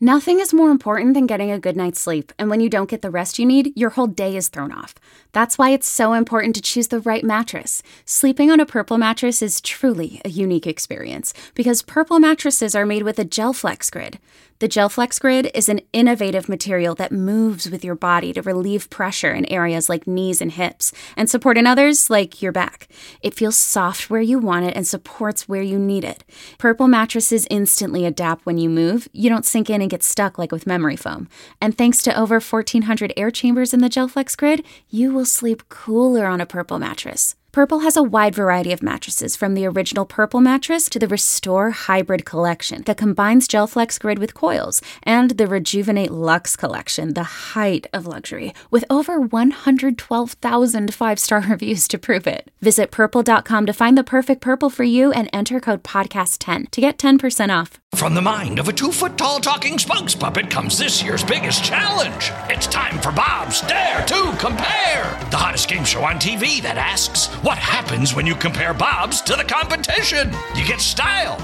Nothing is more important than getting a good night's sleep, and when you don't get the rest you need, your whole day is thrown off. That's why it's so important to choose the right mattress. Sleeping on a Purple mattress is truly a unique experience, because Purple mattresses are made with a GelFlex Grid. The GelFlex Grid is an innovative material that moves with your body to relieve pressure in areas like knees and hips, and support in others like your back. It feels soft where you want it and supports where you need it. Purple mattresses instantly adapt when you move. You don't sink in and get stuck like with memory foam. And thanks to over 1,400 air chambers in the GelFlex Grid, you will sleep cooler on a Purple mattress. Purple has a wide variety of mattresses, from the original Purple mattress to the Restore Hybrid collection that combines GelFlex Grid with coils, and the Rejuvenate Luxe collection, the height of luxury, with over 112,000 five-star reviews to prove it. Visit purple.com to find the perfect Purple for you and enter code podcast10 to get 10% off. From the mind of a 2-foot-tall talking spokes puppet comes this year's biggest challenge. It's time for Bob's Dare to Compare, the hottest game show on TV that asks, what happens when you compare Bob's to the competition? You get style.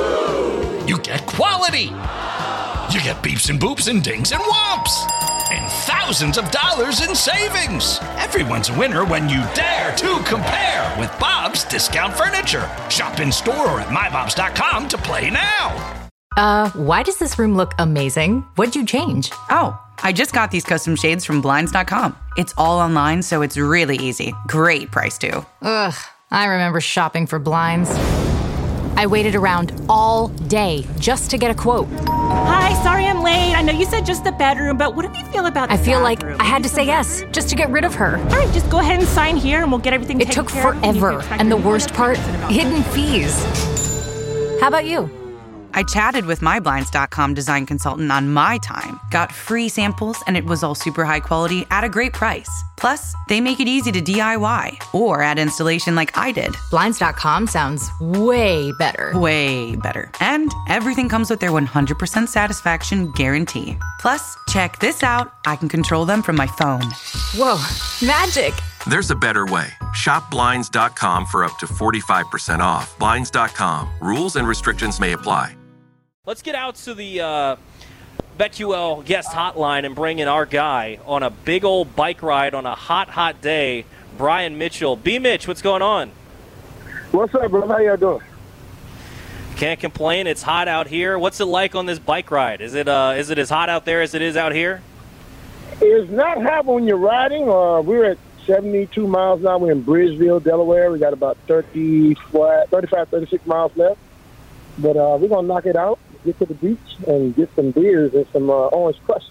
You get quality. You get beeps and boops and dings and whomps. And thousands of dollars in savings. Everyone's a winner when you dare to compare with Bob's Discount Furniture. Shop in store or at mybobs.com to play now. Why does this room look amazing? What'd you change? Oh, I just got these custom shades from Blinds.com. It's all online, so it's really easy. Great price, too. Ugh, I remember shopping for blinds. I waited around all day just to get a quote. Hi, sorry I'm late. I know you said just the bedroom, but what do you feel about the I feel bathroom? like I had to say yes just to get rid of her. All right, just go ahead and sign here and we'll get everything taken care of. It took forever, and the worst part, hidden fees. How about you? I chatted with my Blinds.com design consultant on my time, got free samples, and it was all super high quality at a great price. Plus, they make it easy to DIY or add installation like I did. Blinds.com sounds way better. Way better. And everything comes with their 100% satisfaction guarantee. Plus, check this out. I can control them from my phone. Whoa, magic. There's a better way. Shop Blinds.com for up to 45% off. Blinds.com. Rules and restrictions may apply. Let's get out to the BetQL guest hotline and bring in our guy on a big old bike ride on a hot, hot day, Brian Mitchell. B-Mitch, what's going on? What's up, bro? How y'all doing? Can't complain. It's hot out here. What's it like on this bike ride? Is it as hot out there as it is out here? It's not hot when you're riding. We're at 72 miles now. We're in Bridgeville, Delaware. We got about 35, 36 miles left. But we're going to knock it out, get to the beach, and get some beers and some Orange Crush.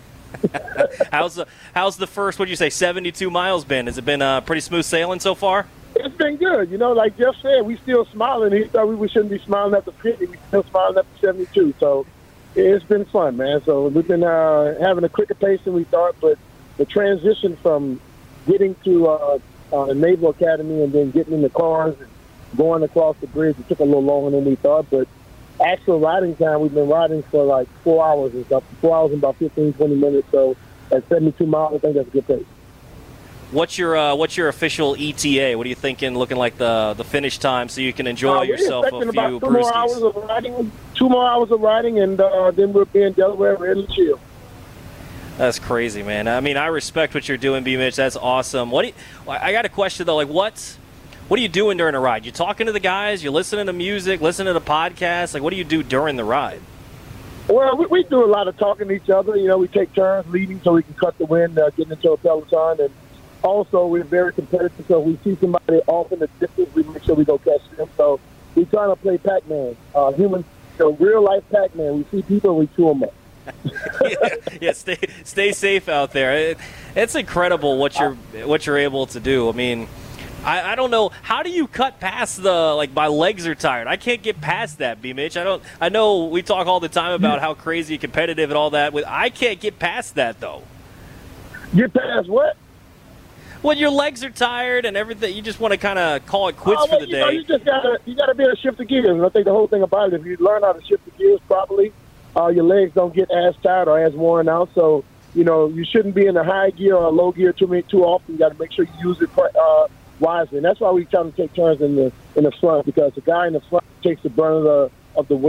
How's the first, what'd you say, 72 miles been? Has it been pretty smooth sailing so far? It's been good. You know, like Jeff said, we still smiling. He thought we shouldn't be smiling after 50. We still smiling after 72. So it's been fun, man. So we've been having a quicker pace than we thought, but the transition from getting to the Naval Academy and then getting in the cars and going across the bridge, it took a little longer than we thought, but actual riding time, we've been riding for like 4 hours and stuff. 4 hours and about 15, 20 minutes. So at 72 miles, I think that's a good pace. What's your official ETA? What are you thinking, looking like the finish time, so you can enjoy yourself a few about brewskis? 2 more hours of riding, and then we'll be in Delaware ready to chill. That's crazy, man. I mean, I respect what you're doing, B-Mitch. That's awesome. I got a question, though. Like, what are you doing during a ride? You talking to the guys? You listening to music, listening to podcasts? Like, what do you do during the ride? Well, we do a lot of talking to each other. You know, we take turns leading so we can cut the wind, getting into a peloton. And also, we're very competitive. So if we see somebody off in the distance, we make sure we go catch them. So we trying to play Pac-Man, real-life Pac-Man. We see people, we chew them up. yeah, stay safe out there. It's incredible what you're able to do. I mean, I don't know, how do you cut past my legs are tired? I can't get past that, B-Mitch. I know we talk all the time about how crazy competitive and all that. I can't get past that though. Get past what? When your legs are tired and everything, you just want to kind of call it quits for the day. You gotta be able to shift the gears. And I think the whole thing about it, if you learn how to shift the gears properly, your legs don't get as tired or as worn out. So, you shouldn't be in a high gear or a low gear too often. You got to make sure you use it wisely. And that's why we try to take turns in the front, because the guy in the front takes the brunt of the wind,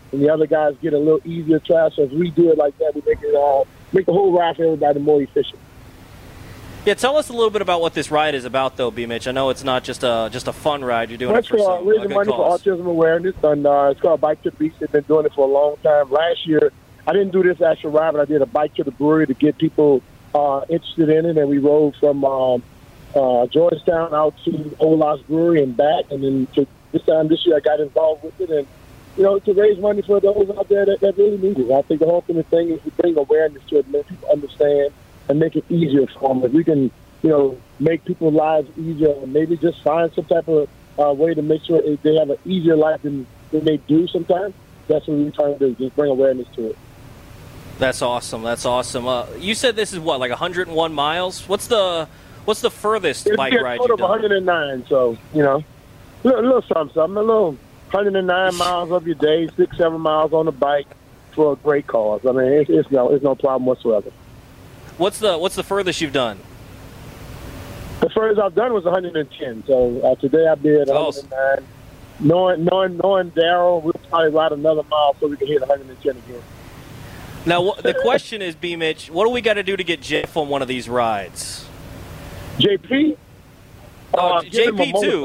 and the other guys get a little easier track. So if we do it like that, we make the whole ride for everybody more efficient. Yeah, tell us a little bit about what this ride is about, though, B. Mitch. I know it's not just a fun ride. You're doing it for some raising good money cause. for autism awareness, and it's called Bike to the Beach. They've been doing it for a long time. Last year, I didn't do this actual ride, but I did a bike to the brewery to get people interested in it, and we rode from Georgetown out to Ola's Brewery and back, and then this year I got involved with it, and to raise money for those out there that really need it. I think the whole thing is to bring awareness to it, make people understand, and make it easier for them. If we can, make people's lives easier, and maybe just find some type of way to make sure they have an easier life than they do sometimes. That's what we're trying to do, just bring awareness to it. That's awesome. That's awesome. You said this is what, like 101 miles? What's the furthest bike ride you've done? It's a total of 109, so, a little something. A little 109 miles of your day, 6-7 miles on the bike for a great cause. I mean, it's no problem whatsoever. What's the furthest you've done? The furthest I've done was 110. So today I did 109. Knowing Daryl, we'll probably ride another mile so we can hit 110 again. Now, the question is, B. Mitch, what do we got to do to get Jeff on one of these rides? JP? JP too.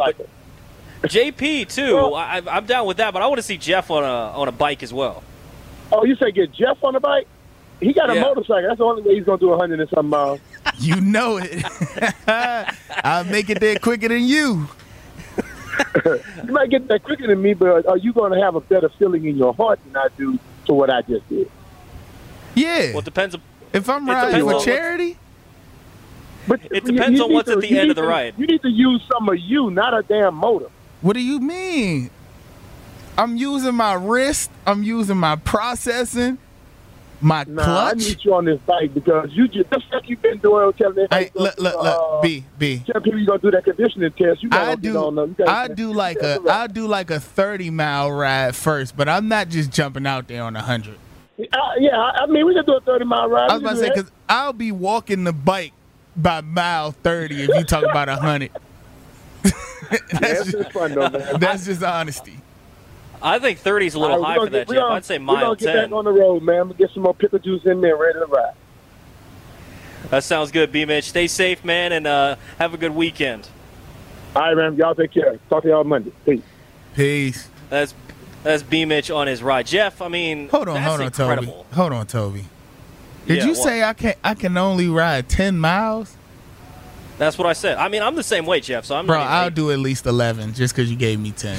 JP too. Well, I'm down with that, but I want to see Jeff on a bike as well. Oh, you say get Jeff on a bike? He got a motorcycle. That's the only way he's going to do 100 and some miles. You know it. I'll make it there quicker than you. You might get there quicker than me, but are you going to have a better feeling in your heart than I do to what I just did? Yeah. Well, it depends. If I'm riding for charity? But it depends on what's at the end of the ride. You need to use some of you, not a damn motor. What do you mean? I'm using my wrist. I'm using my processing. My clutch. I need you on this bike because you just like you've been doing. Telling look, B. Tell people you're gonna do that conditioning test. I'll do like a 30-mile ride first, but I'm not just jumping out there on 100. I mean we can do a 30-mile ride. I was about to say because I'll be walking the bike by mile 30 if you talk about 100. That's just fun though, man. That's just honesty. I think 30 is a little high for that, Jeff. I'd say mile 10. We're going to get back on the road, man. We'll get some more pickle juice in there, ready to ride. That sounds good, B-Mitch. Stay safe, man, and have a good weekend. All right, man. Y'all take care. Talk to y'all Monday. Peace. That's B-Mitch on his ride. Jeff, I mean, hold on, incredible. Hold on, Toby. Did you say I can only ride 10 miles? That's what I said. I mean, I'm the same way, Jeff, so I'm Bro, I'll do at least 11 just because you gave me 10.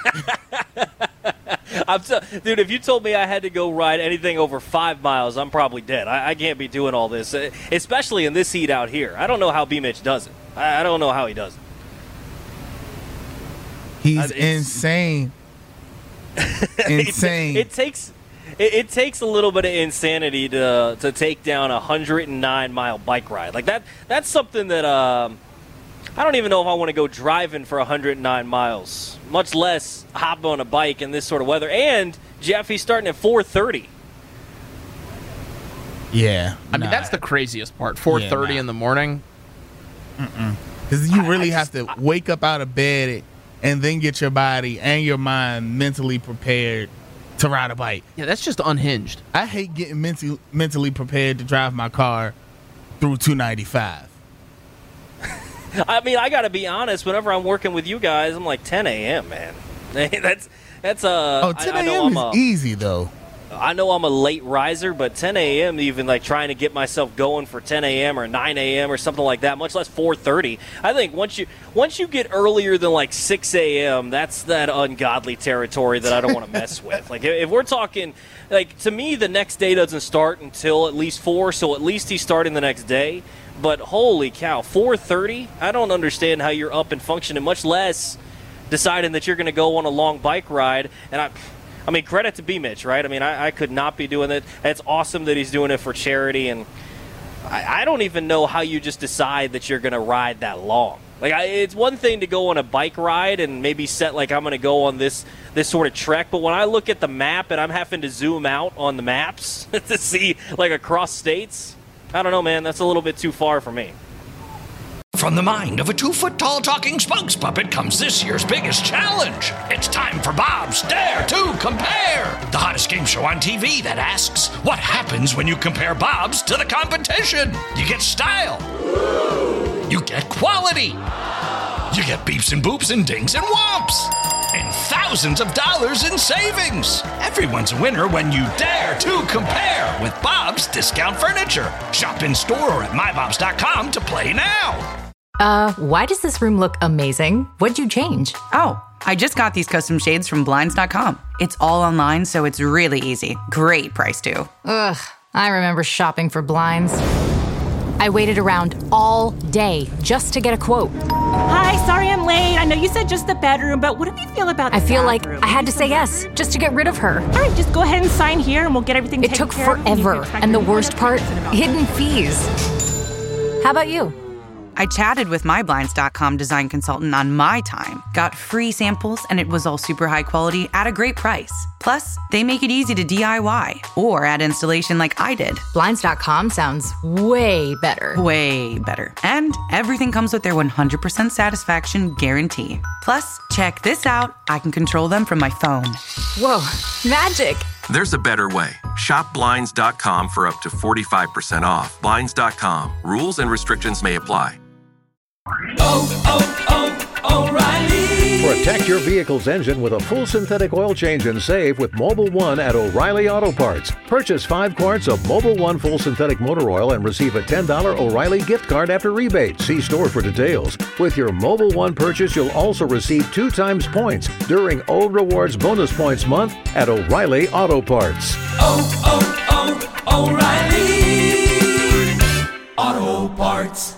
Dude, if you told me I had to go ride anything over 5 miles, I'm probably dead. I can't be doing all this, especially in this heat out here. I don't know how B-Mitch does it. I don't know how he does it. He's insane. Insane. It takes a little bit of insanity to take down a 109-mile bike ride. Like that's something that I don't even know if I want to go driving for 109 miles, much less hop on a bike in this sort of weather. And Jeff, he's starting at 4:30. Yeah, I mean that's the craziest part. 4:30 in the morning. Because you really have to wake up out of bed and then get your body and your mind mentally prepared to ride a bike. Yeah, that's just unhinged. I hate getting mentally prepared to drive my car through 295. I mean, I got to be honest. Whenever I'm working with you guys, I'm like 10 a.m., man. That's 10 a.m. is easy, though. I know I'm a late riser, but 10 a.m., even like trying to get myself going for 10 a.m. or 9 a.m. or something like that, much less 4:30. I think once you get earlier than like 6 a.m., that's that ungodly territory that I don't want to mess with. Like if we're talking, like to me, the next day doesn't start until at least 4, so at least he's starting the next day. But holy cow, 4:30? I don't understand how you're up and functioning, much less deciding that you're going to go on a long bike ride. And I mean, credit to B-Mitch, right? I mean, I could not be doing it. It's awesome that he's doing it for charity, and I don't even know how you just decide that you're going to ride that long. Like, it's one thing to go on a bike ride and maybe set, like, I'm going to go on this sort of trek, but when I look at the map and I'm having to zoom out on the maps to see, like, across states, I don't know, man. That's a little bit too far for me. from the mind of a 2-foot-tall talking spokes puppet comes this year's biggest challenge. It's time for Bob's Dare to Compare, the hottest game show on TV that asks, what happens when you compare Bobs to the competition? You get style. You get quality. You get beeps and boops and dings and whomps. And thousands of dollars in savings. Everyone's a winner when you dare to compare with Bob's Discount Furniture. Shop in store or at mybobs.com to play now. Why does this room look amazing? What'd you change? Oh, I just got these custom shades from Blinds.com. It's all online, so it's really easy. Great price, too. Ugh, I remember shopping for blinds. I waited around all day just to get a quote. Hi, sorry I'm late. I know you said just the bedroom, but what do you feel about the I feel bathroom? like I had to say yes just to get rid of her. All right, just go ahead and sign here and we'll get everything It taken took care of. forever, and the worst part, hidden fees. How about you? I chatted with my Blinds.com design consultant on my time, got free samples, and it was all super high quality at a great price. Plus, they make it easy to DIY or add installation like I did. Blinds.com sounds way better. Way better. And everything comes with their 100% satisfaction guarantee. Plus, check this out. I can control them from my phone. Whoa, magic. There's a better way. Shop Blinds.com for up to 45% off. Blinds.com. Rules and restrictions may apply. O'Reilly. Protect your vehicle's engine with a full synthetic oil change and save with Mobil 1 at O'Reilly Auto Parts. Purchase 5 quarts of Mobil 1 full synthetic motor oil and receive a $10 O'Reilly gift card after rebate. See store for details. With your Mobil 1 purchase, you'll also receive 2 times points during O Rewards Bonus Points Month at O'Reilly Auto Parts. O'Reilly Auto Parts.